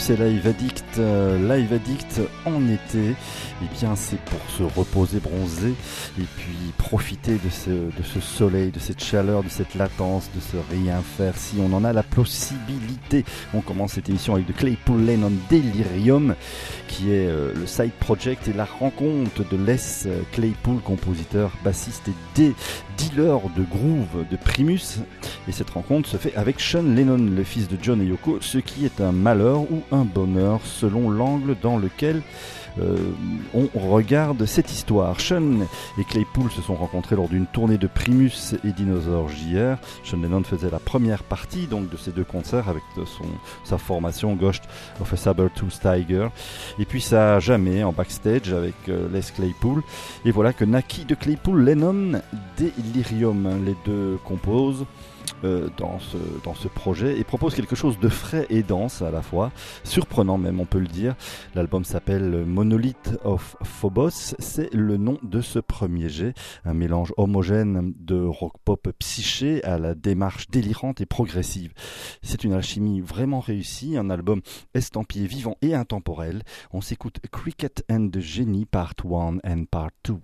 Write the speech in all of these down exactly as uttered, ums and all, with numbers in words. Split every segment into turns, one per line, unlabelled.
c'est Live Addict. Euh, Live Addict en été, eh bien c'est pour se reposer, bronzer et puis profiter de ce, de ce soleil, de cette chaleur, de cette latence, de ce rien faire si on en a la possibilité. On commence cette émission avec de Claypool Lennon Delirium, qui est euh, le side project et la rencontre de Les Claypool, compositeur, bassiste et dé- dealer de groove de Primus. Et cette rencontre se fait avec Sean Lennon, le fils de John et Yoko, ce qui est un malheur ou un bonheur selon l'angle dans lequel euh, on regarde cette histoire. Sean et Claypool se sont rencontrés lors d'une tournée de Primus et Dinosaur J R. Sean Lennon faisait la première partie donc de ces deux concerts avec son, sa formation Ghost of a Saber-Tooth Tiger. Et puis ça a jamais en backstage avec euh, Les Claypool. Et voilà que naquit de Claypool Lennon Delirium. Les deux composent Euh, dans, ce, dans ce projet et propose quelque chose de frais et dense à la fois, surprenant même on peut le dire. L'album s'appelle Monolith of Phobos, c'est le nom de ce premier jet, un mélange homogène de rock pop psyché à la démarche délirante et progressive. C'est une alchimie vraiment réussie, un album estampillé vivant et intemporel. On s'écoute Cricket and the Genie Part one and Part two.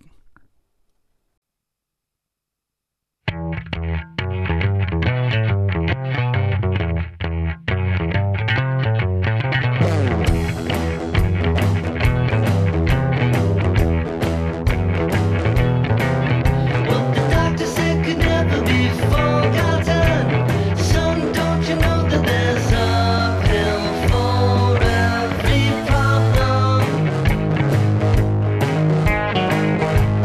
Problem.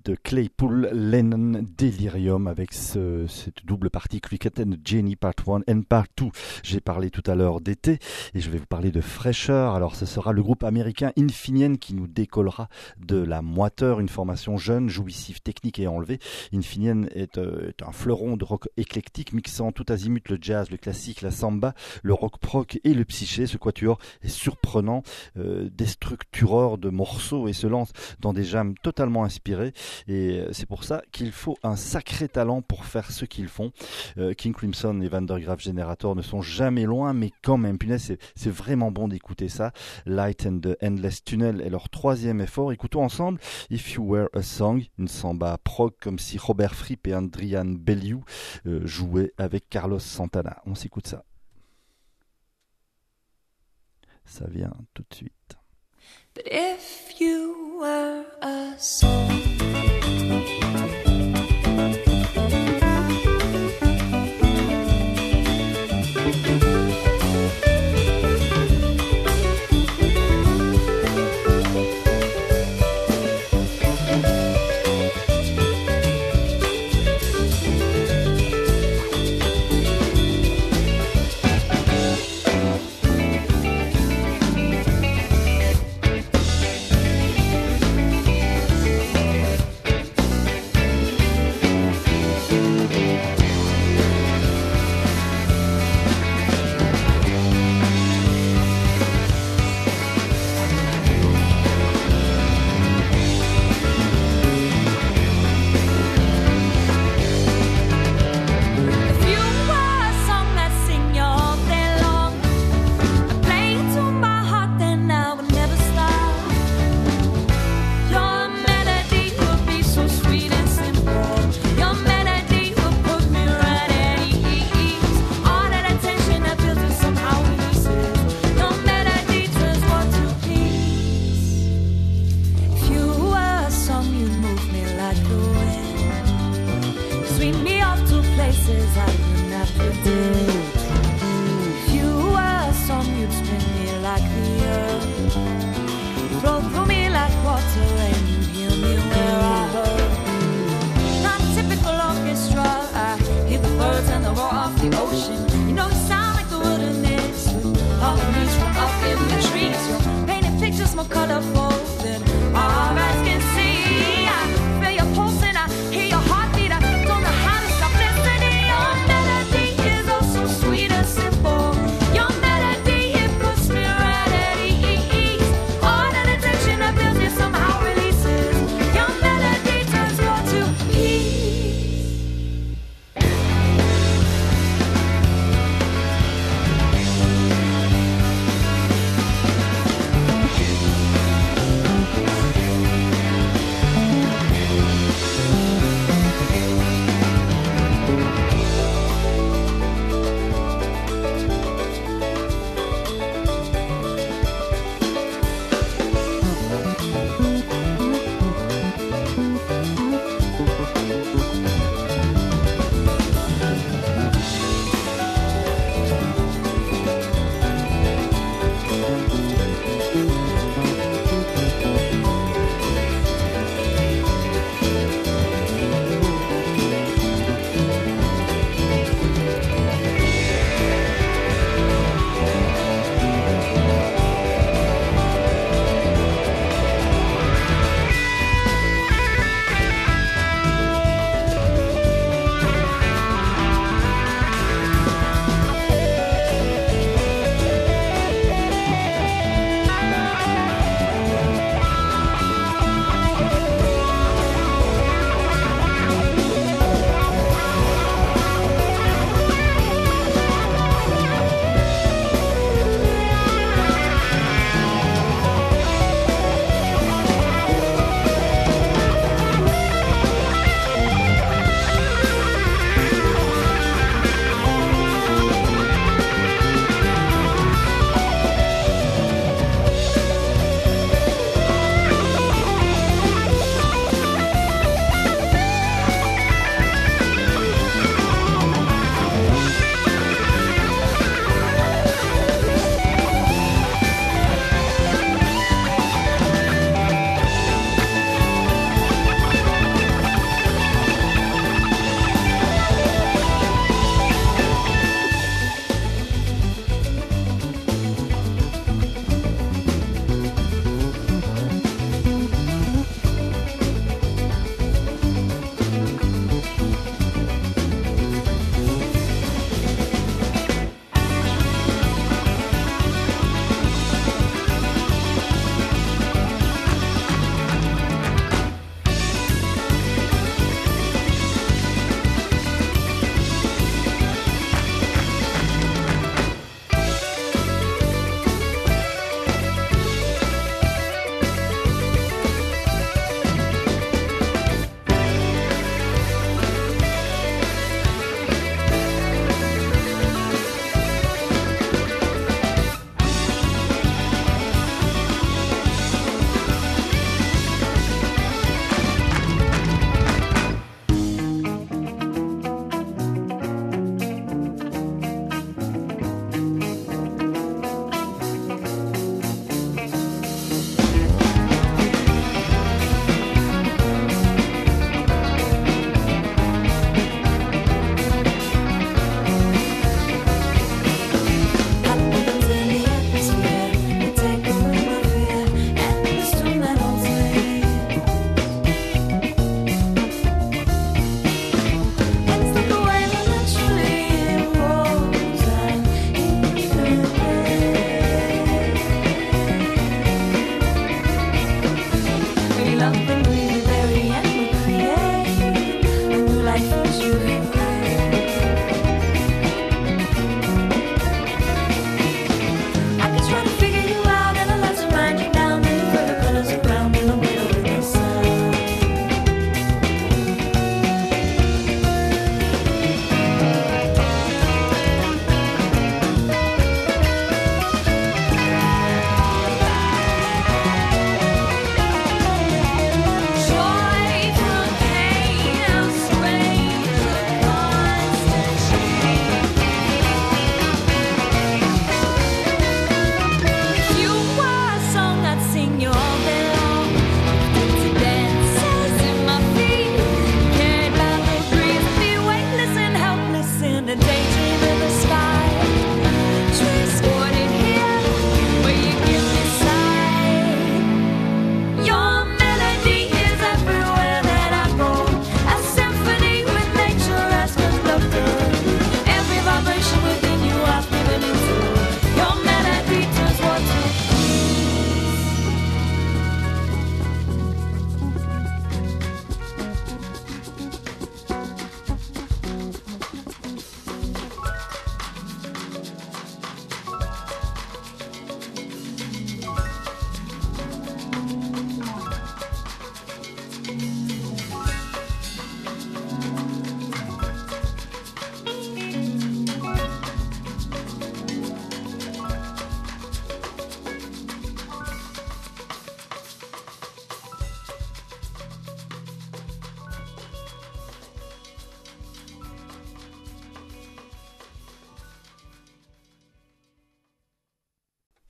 de Claypool, Lennon, Delirium, avec ce, cette double partie Cricket and Jenny Part un and Part deux. J'ai parlé tout à l'heure d'été et je vais vous parler de fraîcheur. Alors ce sera le groupe américain Infineon qui nous décollera de la moiteur, une formation jeune, jouissive, technique et enlevée. Infineon est, euh, est un fleuron de rock éclectique mixant tout azimut le jazz, le classique, la samba, le rock prog et le psyché. Ce quatuor est surprenant, euh, déstructureur de morceaux et se lance dans des jams totalement inspirés, et c'est pour ça qu'il faut un sacré talent pour faire ce qu'ils font. euh, King Crimson et Van der Graaf Generator ne sont jamais loin, mais quand même, punaise, c'est, c'est vraiment bon d'écouter ça. Light and the Endless Tunnel est leur troisième effort. Écoutons ensemble If You Were a Song, une samba prog comme si Robert Fripp et Adrian Bellew euh, jouaient avec Carlos Santana. On s'écoute ça. Ça vient tout de suite.
But if you were a song,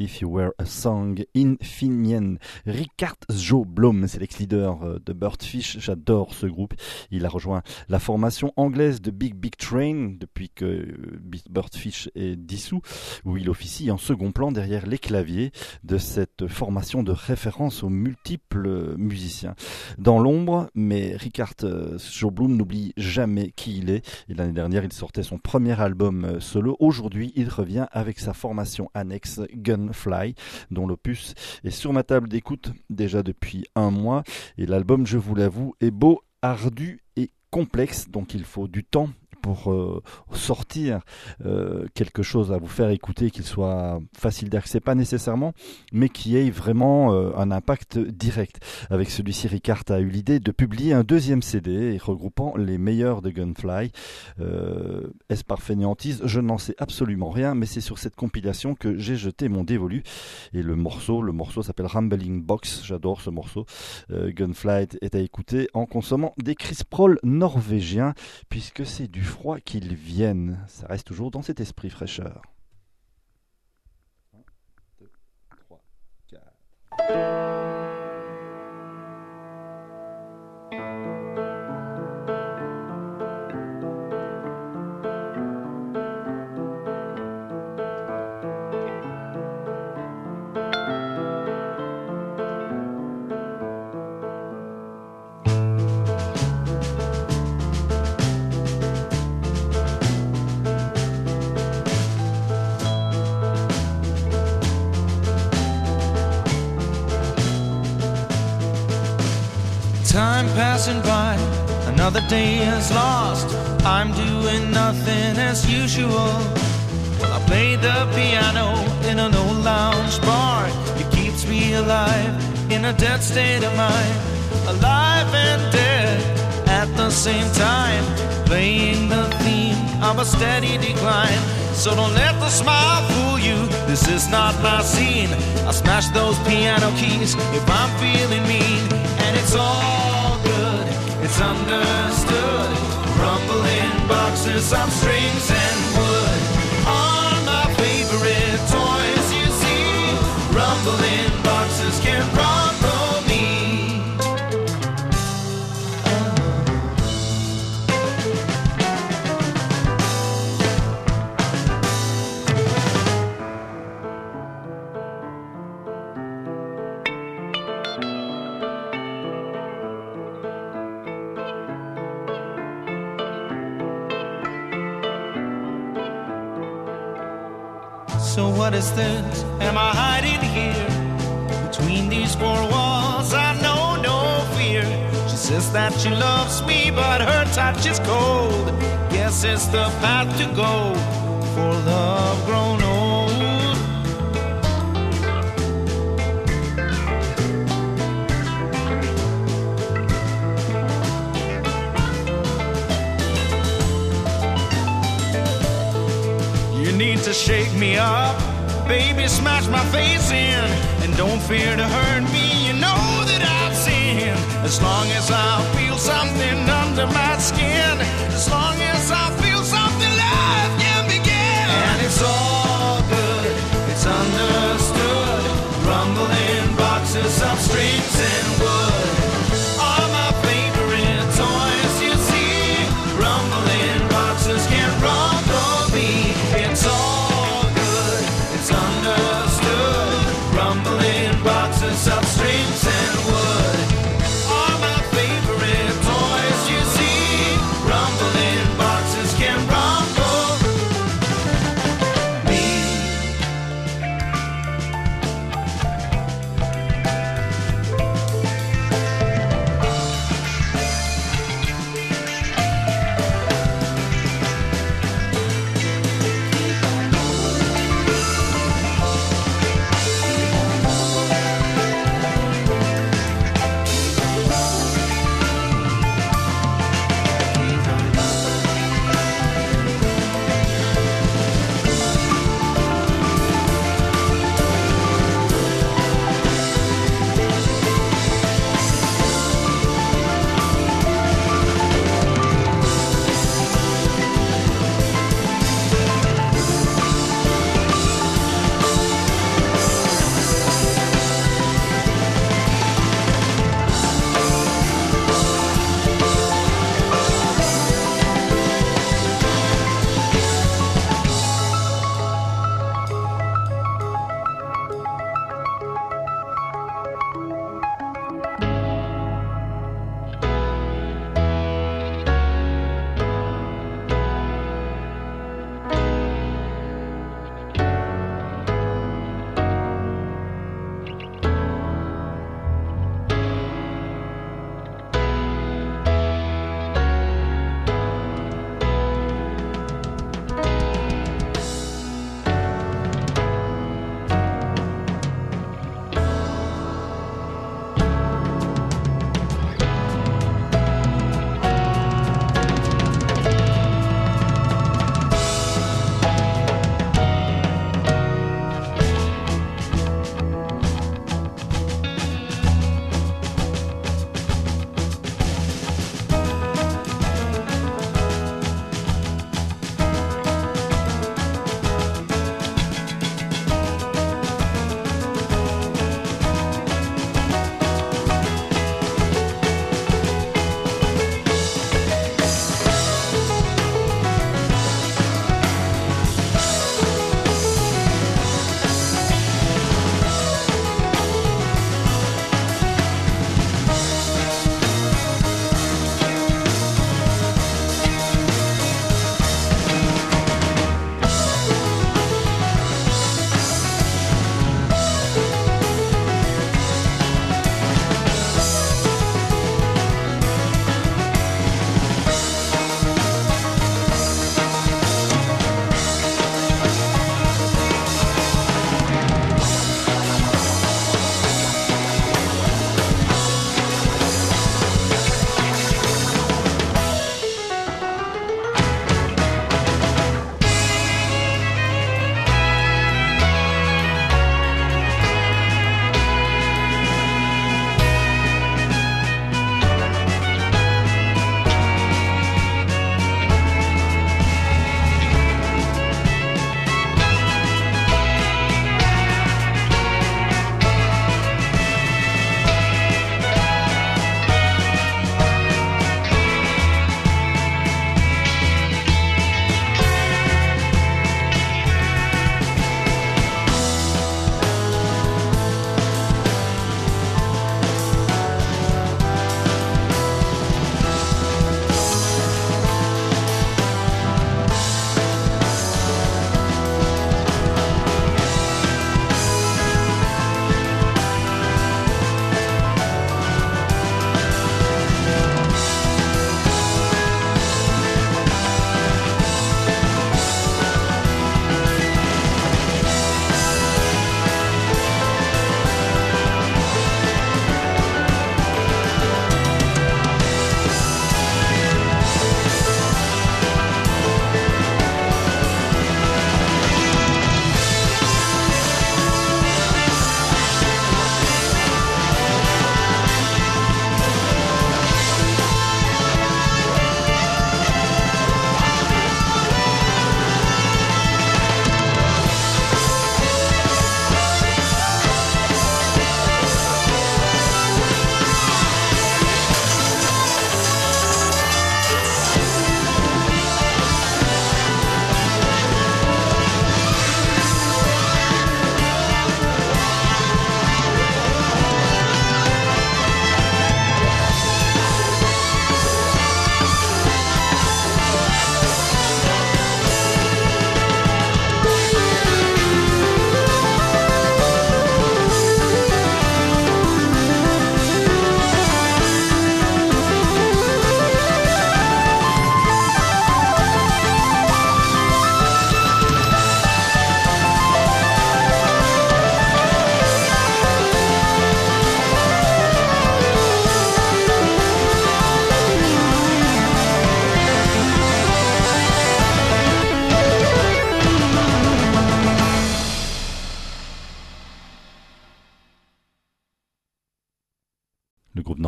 If You Were a Song Infinien. Richard Sjoblom, c'est l'ex-leader de Birdfish. J'adore ce groupe. Il a rejoint la formation anglaise de Big Big Train depuis que Birdfish est dissous, où il officie en second plan derrière les claviers de cette formation de référence aux multiples musiciens. Dans l'ombre, mais Richard Sjoblom n'oublie jamais qui il est. Et l'année dernière, il sortait son premier album solo. Aujourd'hui, il revient avec sa formation annexe Gunfly, dont l'opus est sur ma table d'écoute déjà depuis un mois. Et l'album, je vous l'avoue, est beau, ardu et complexe, donc il faut du temps pour euh, sortir euh, quelque chose à vous faire écouter, qu'il soit facile d'accès, pas nécessairement, mais qui ait vraiment euh, un impact direct. Avec celui-ci, Richard a eu l'idée de publier un deuxième C D regroupant les meilleurs de Gunfly. Euh, est-ce par fainéantise ? Je n'en sais absolument rien, mais c'est sur cette compilation que j'ai jeté mon dévolu. Et le morceau, le morceau s'appelle Rambling Box. J'adore ce morceau. Euh, Gunfly est à écouter en consommant des Chris Prohl norvégiens, puisque c'est du froid qu'ils viennent. Ça reste toujours dans cet esprit fraîcheur. un, deux, trois, quatre.
Time passing by, another day is lost. I'm doing nothing as usual. Well, I play the piano in an old lounge bar. It keeps me alive in a dead state of mind. Alive and dead at the same time. Playing the theme of a steady decline. So don't let the smile fool you, this is not my scene. I smash those piano keys if I'm feeling mean. And it's all good, it's understood. Rumbling boxes of strings and wood are my favorite toys, you see. Rumbling boxes can rumble me. So what is this? Am I hiding here? Between these four walls I know no fear. She says that she loves me but her touch is cold. Guess it's the path to go for love grown old. You need to shake me up, baby, smash my face in. And don't fear to hurt me, you know that I've sinned. As long as I feel something under my skin, as long as I feel something, life can begin. And it's all good, it's understood. Rumbling boxes of strings and wood are my favorite toys, you see. Rumbling boxes can rumble me. It's all good, it's understood. Rumbling boxes of strings and wood are my favorite toys, you see. Rumbling boxes can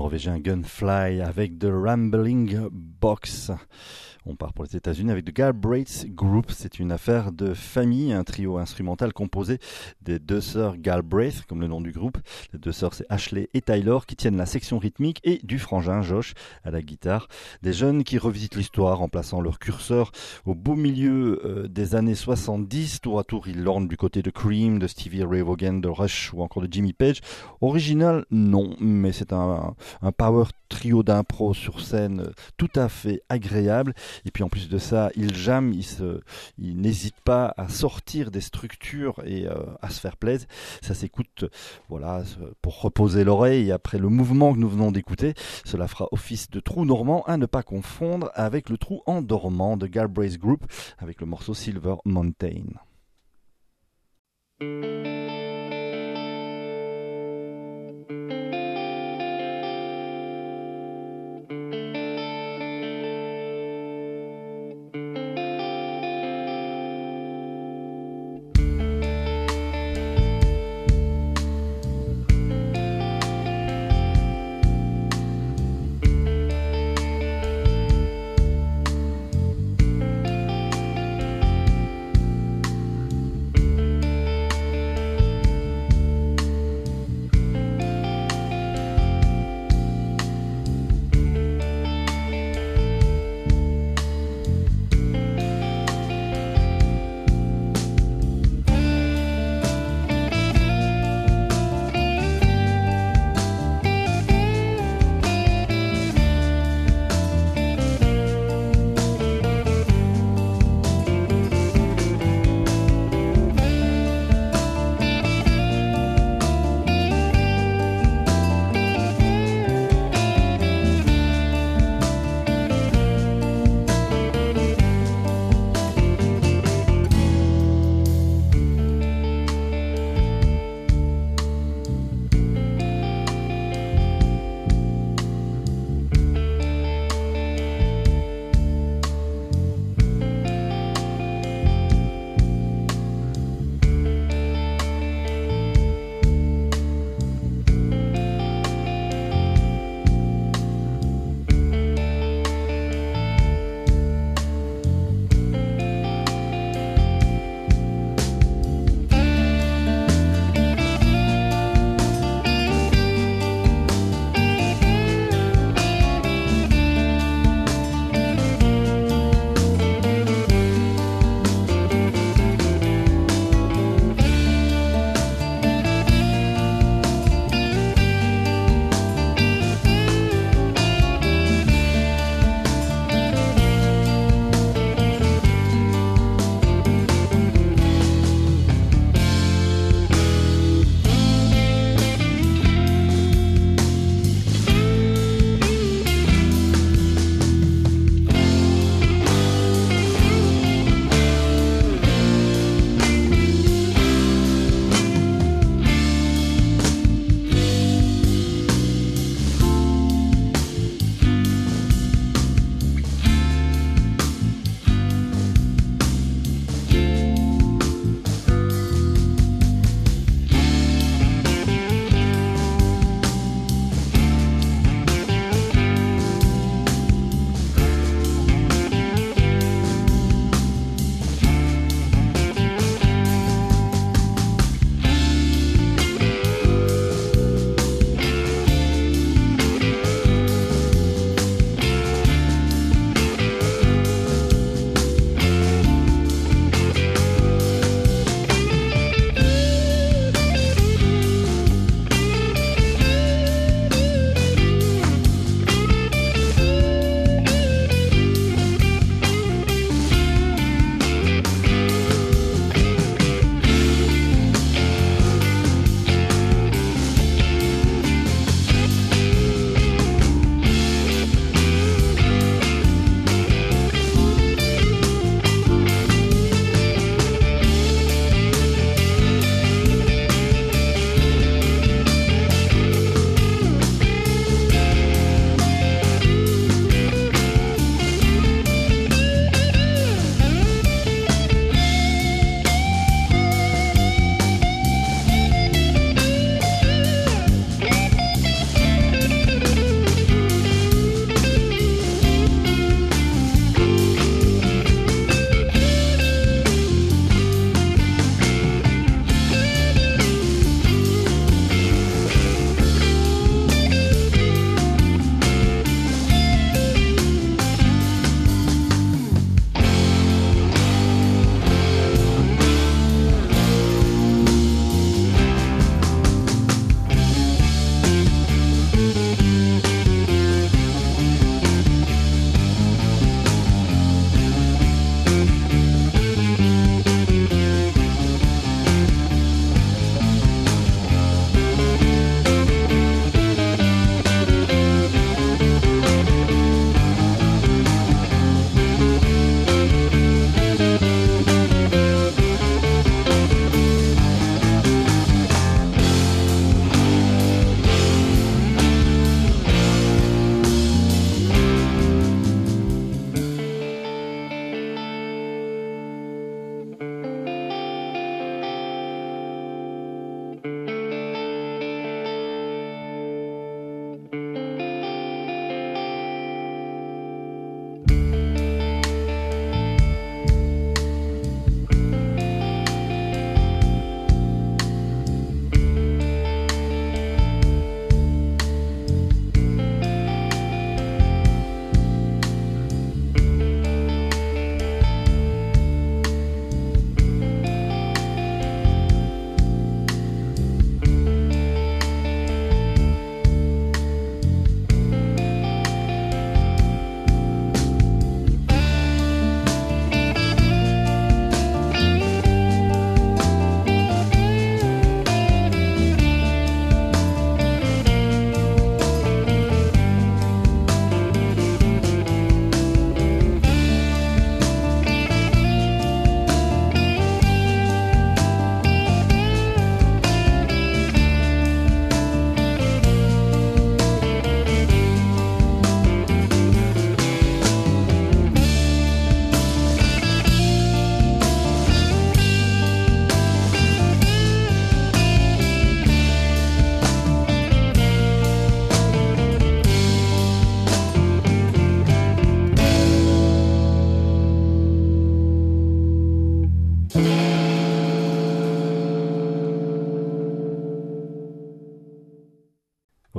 norvégien Gunfly avec The Rambling Box. On part pour les États-Unis avec The Galbraith Group. C'est une affaire de famille, un trio instrumental composé des deux sœurs Galbraith, comme le nom du groupe. Les deux sœurs, c'est Ashley et Tyler, qui tiennent la section rythmique, et du frangin Josh à la guitare. Des jeunes qui revisitent l'histoire en plaçant leur curseur au beau milieu euh, des années soixante-dix. Tour à tour, ils lornent du côté de Cream, de Stevie Ray Vaughan, de Rush ou encore de Jimmy Page. Original, non, mais c'est un, un power trio d'impro sur scène tout à fait agréable. Et puis en plus de ça, ils jamment, ils, se, ils n'hésitent pas à sortir des structures et euh, à se faire plaisir. Ça s'écoute, voilà, pour reposer l'oreille après le mouvement que nous venons d'écouter. Cela fera office de trou normand à ne pas confondre avec le trou endormant de Galbraith Group avec le morceau Silver Mountain.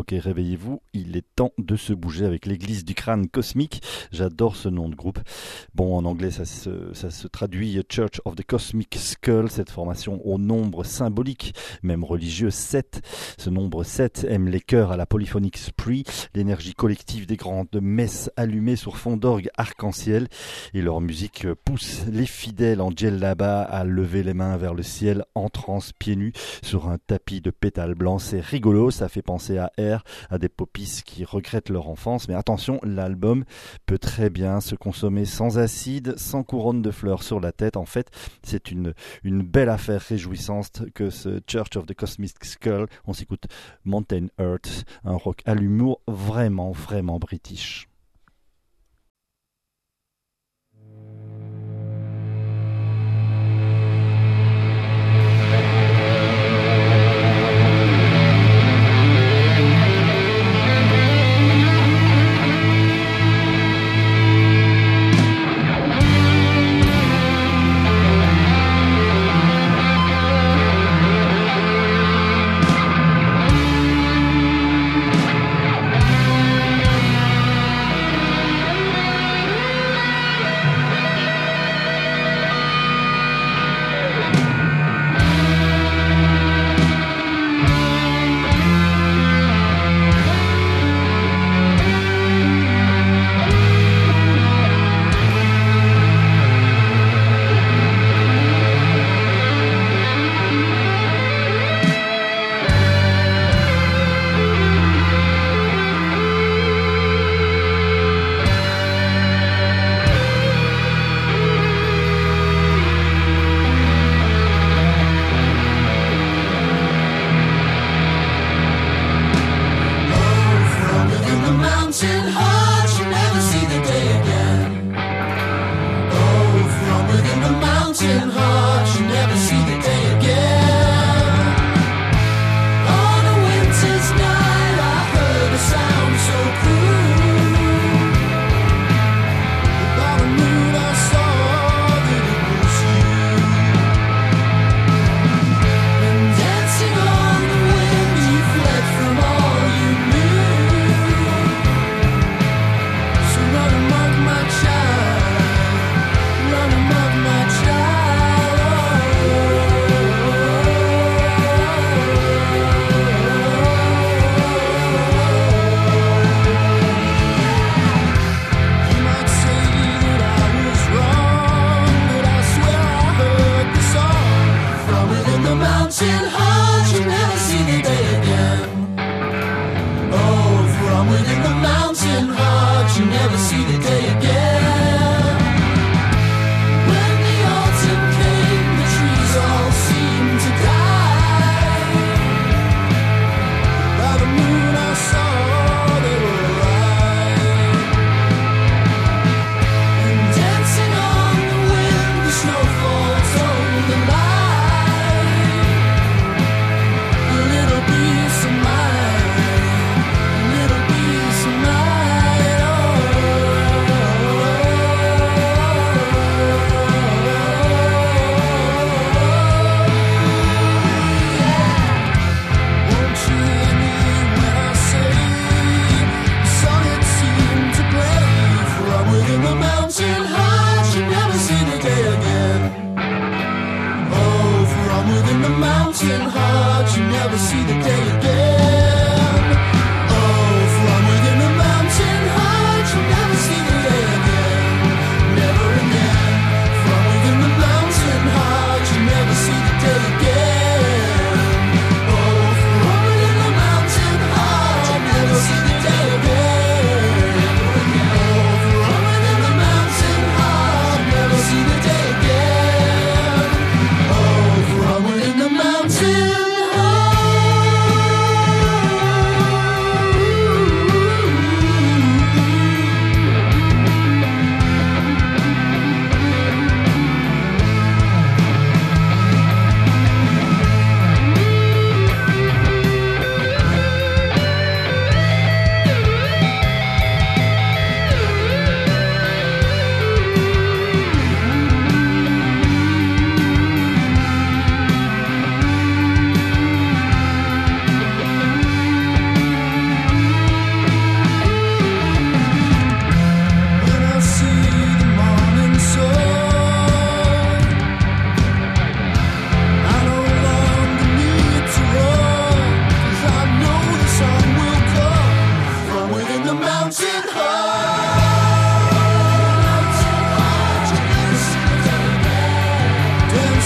Ok, réveillez-vous, il est temps de se bouger avec l'église du crâne cosmique. J'adore ce nom de groupe. Bon, en anglais, ça se, ça se traduit Church of the Cosmic Skull, cette formation au nombre symbolique, même religieux, sept. Ce nombre sept aime les chœurs à la Polyphonic Spree, l'énergie collective des grandes messes allumées sur fond d'orgue arc-en-ciel. Et leur musique pousse les fidèles en djellaba à lever les mains vers le ciel en transe pieds nus sur un tapis de pétales blancs. C'est rigolo, ça fait penser à Air, à des poppies qui regrettent leur enfance. Mais attention, l'album peut très bien se consommer sans acide, sans couronne de fleurs sur la tête. En fait, c'est une, une belle affaire réjouissante que ce Church of the Cosmic Skull. On s'écoute Mountain Earth, un rock à l'humour vraiment, vraiment british.
Mountain high.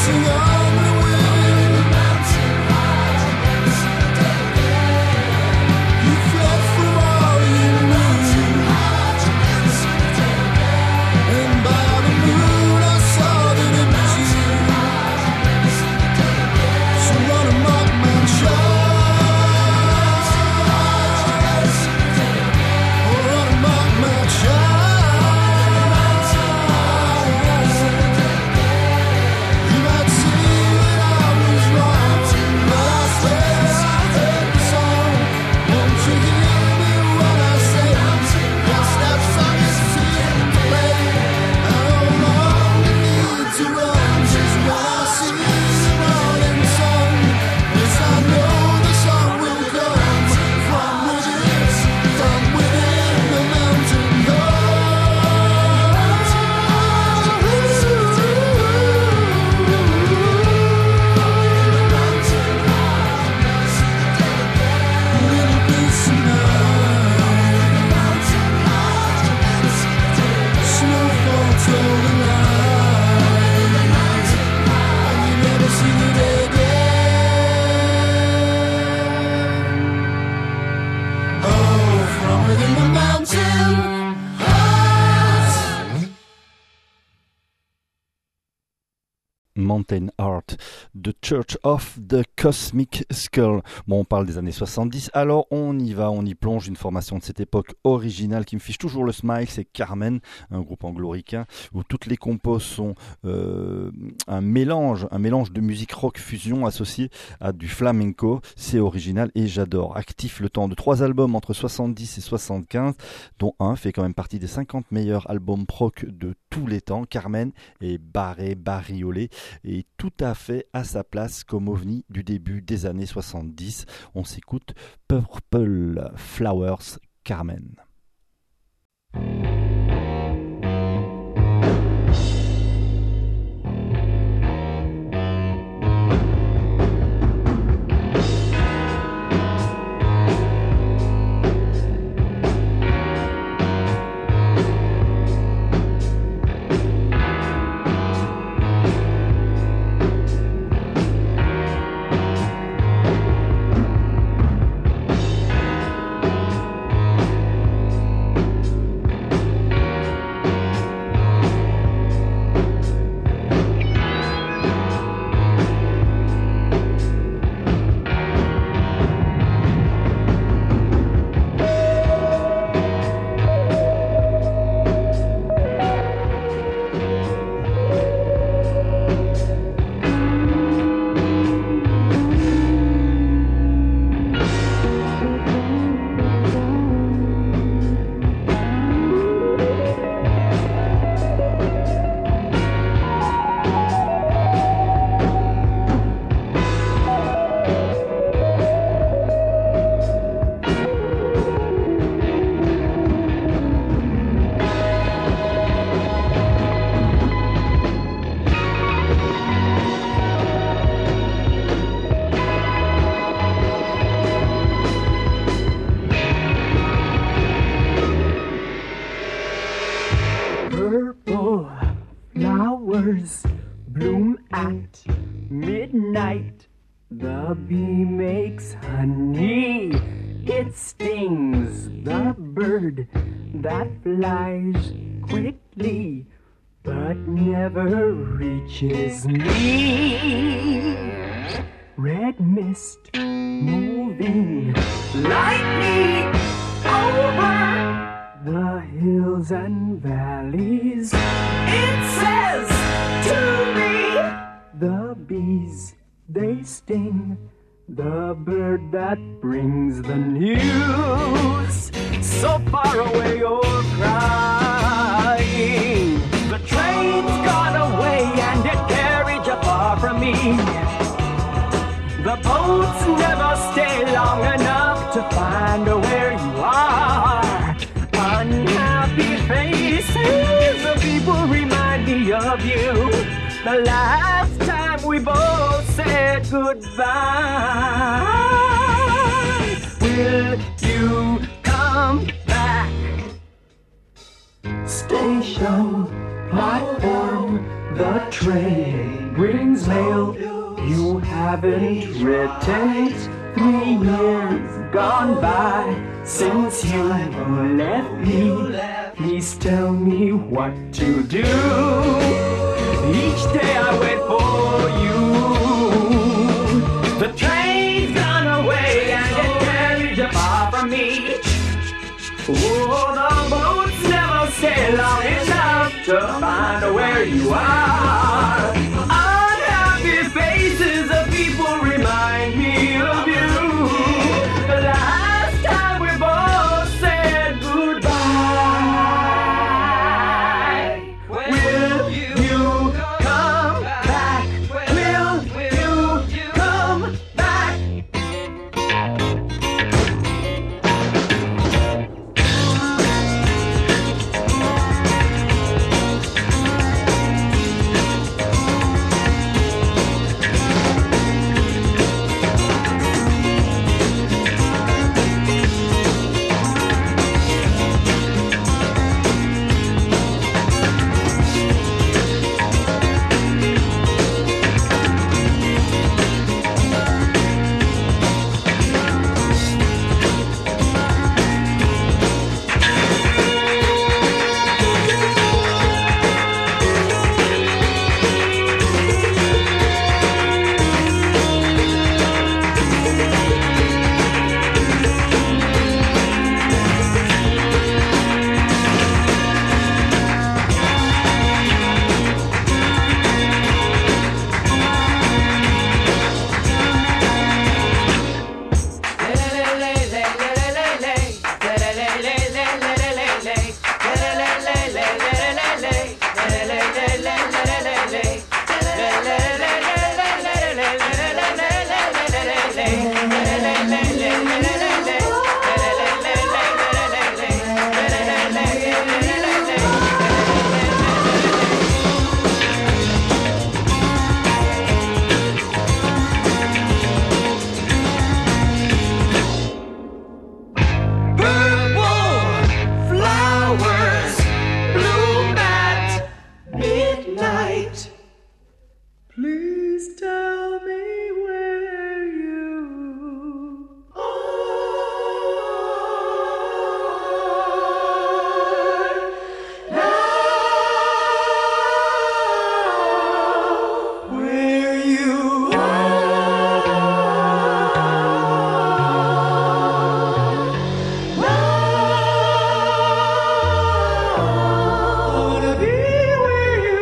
Mountain Heart, The Church of the Cosmic Skull. Bon, on parle des années soixante-dix, alors on y va, on y plonge. Une formation de cette époque originale qui me fiche toujours le smile, c'est Carmen, un groupe anglo-ricain où toutes les compos sont euh, un mélange, un mélange de musique rock fusion associé à du flamenco. C'est original et j'adore. Actif le temps de trois albums entre soixante-dix et soixante-quinze, dont un fait quand même partie des cinquante meilleurs albums rock de tous les temps. Carmen est barré, bariolé et tout à fait à sa place comme ovni du début des années soixante-dix. On s'écoute Purple Flowers, Carmen.
Bloom at midnight. The bee makes honey. It stings the bird that flies quickly, but never reaches me. Red mist moving lightly over the hills and valleys. It says to me, the bees, they sting the bird that brings the news. So far away you're crying, the train's gone away and it carried you far from me. The boats never stay long enough to find where you are. Unhappy faces of people remind me of you. The last time we both said goodbye. Will you come back? Station, platform, The train brings mail you haven't written. Three years gone by since you left me. Please tell me what to do. Each day I wait for you. The train's gone away and it carried you far from me. Oh, the boats never stay long enough to find where you are. Unhappy faces of people remind me of you. The last time we both said goodbye. Will you come back? Will you come back? Please tell me where you are now. Where you are now. Wanna be where you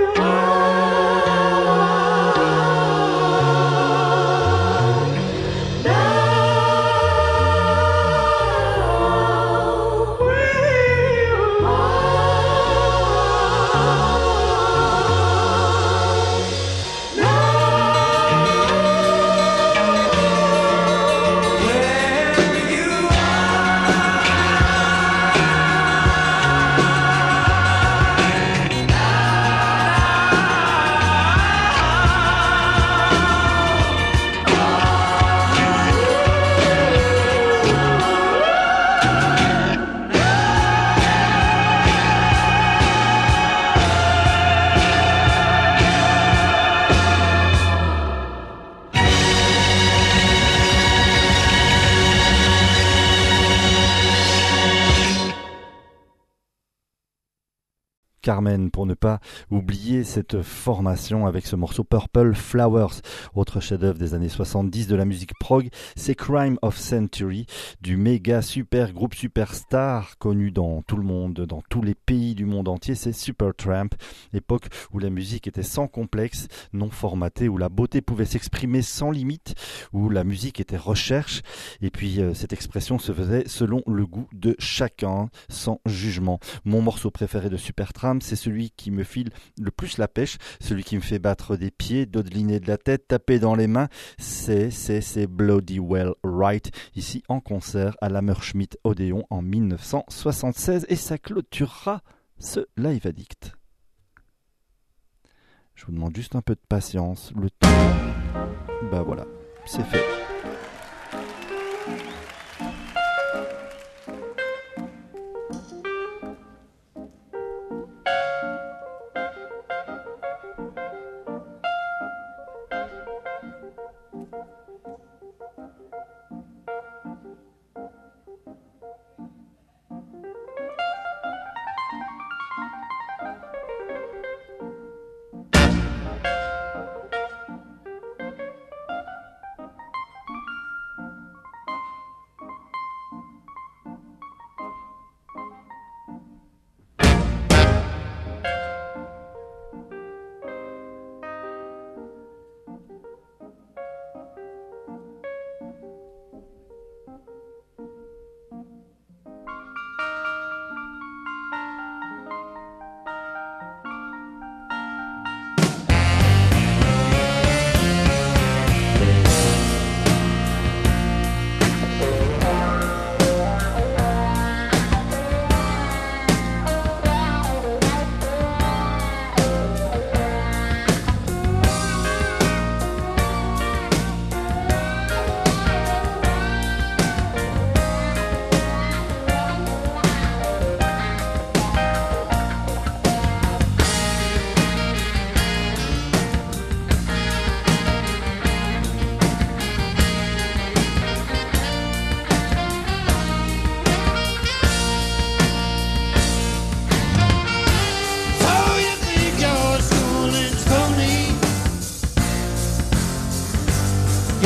Carmen, pour ne pas oublier cette formation avec ce morceau Purple Flowers, autre chef-d'œuvre des années soixante-dix de la musique prog, c'est Crime of Century, du méga super groupe superstar connu dans tout le monde, dans tous les pays du monde entier, c'est Supertramp, époque où la musique était sans complexe, non formatée, où la beauté pouvait s'exprimer sans limite, où la musique était recherche, et puis euh, cette expression se faisait selon le goût de chacun, sans jugement. Mon morceau préféré de Supertramp, c'est celui qui me file le plus la pêche, celui qui me fait battre des pieds, dodeliner de la tête, taper dans les mains, c'est, c'est, c'est Bloody Well Right, ici en concert à l'Hammerschmidt Odéon en dix-neuf cent soixante-seize, et ça clôturera ce Live Addict. Je vous demande juste un peu de patience, le temps, bah voilà, c'est fait.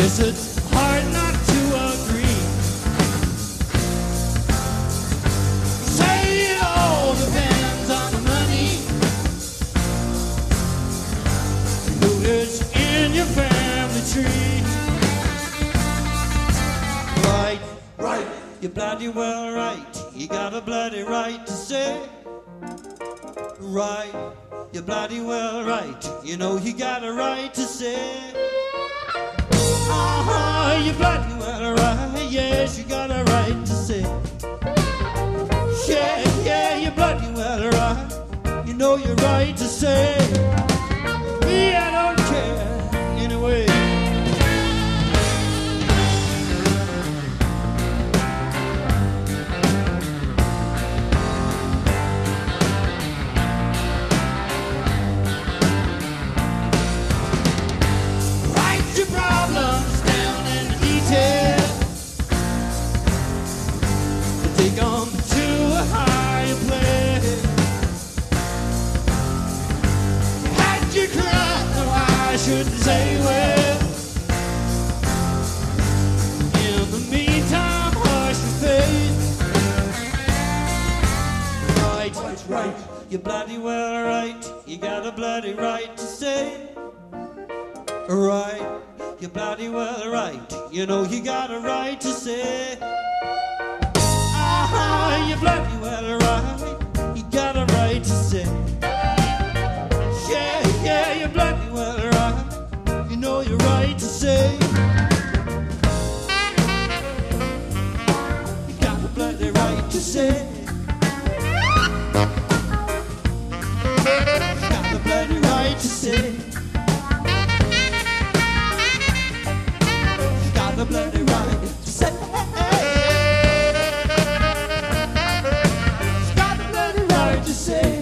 Yes, it's hard not to agree. Say it all depends on the money. Who is in your family tree? Right, right, you're bloody well right. You got a bloody right to say. Right, you're bloody well right. You know you got a right to say. Uh-huh, you're bloody well right. Yes, you got a right to say. Yeah, yeah, you're bloody well right. You know you're right to say. Me, I don't care anyway. Problems down in the detail. Take them to a higher place. Had you cried, no, I shouldn't say well. In the meantime, hush your face. Right, right, right, you're bloody well right. You got a bloody right to say. Right, you're bloody well right. You know you got a right to say. Ah, you're bloody well right. You got a right to say. Yeah, yeah, you're bloody well right. You know you're right to say. You got a bloody right to say. You got a bloody right to say. The bloody right to say. She's got the bloody right to say.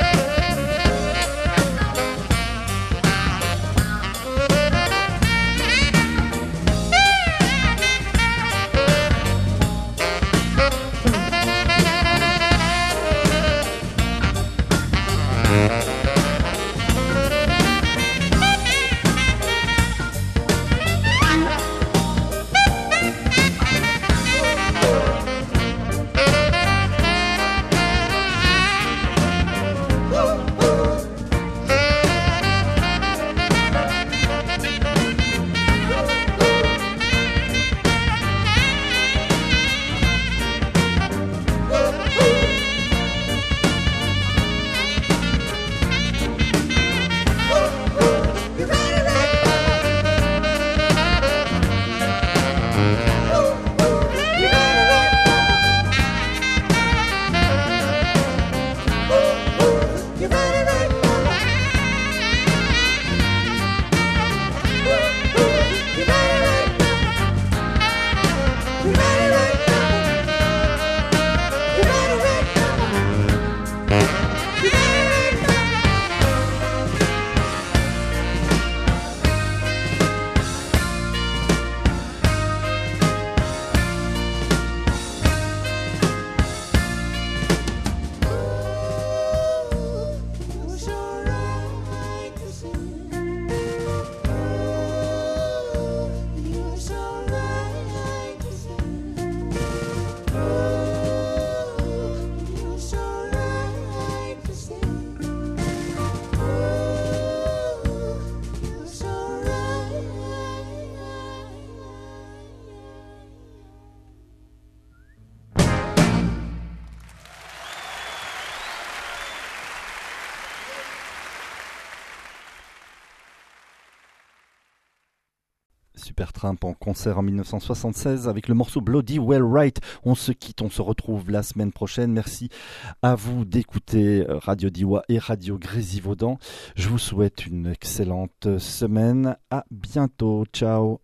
Supertramp en concert en mille neuf cent soixante-seize avec le morceau Bloody Well Right. On se quitte, on se retrouve la semaine prochaine. Merci à vous d'écouter Radio Diois et Radio Grésivaudan. Je vous souhaite une excellente semaine. À bientôt. Ciao.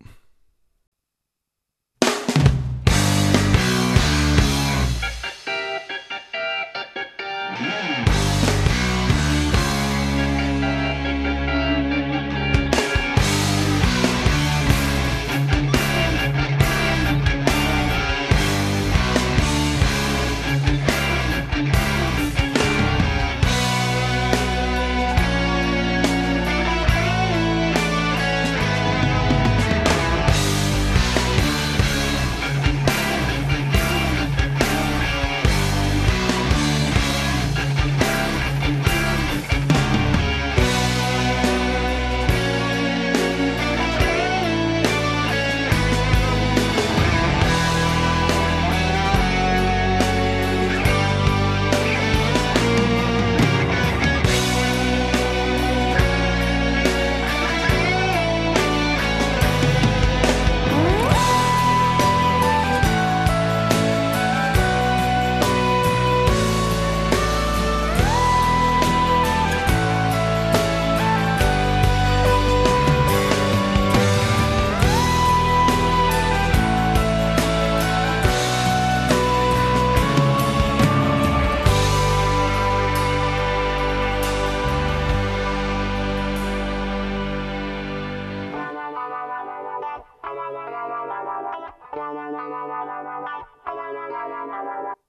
Bye.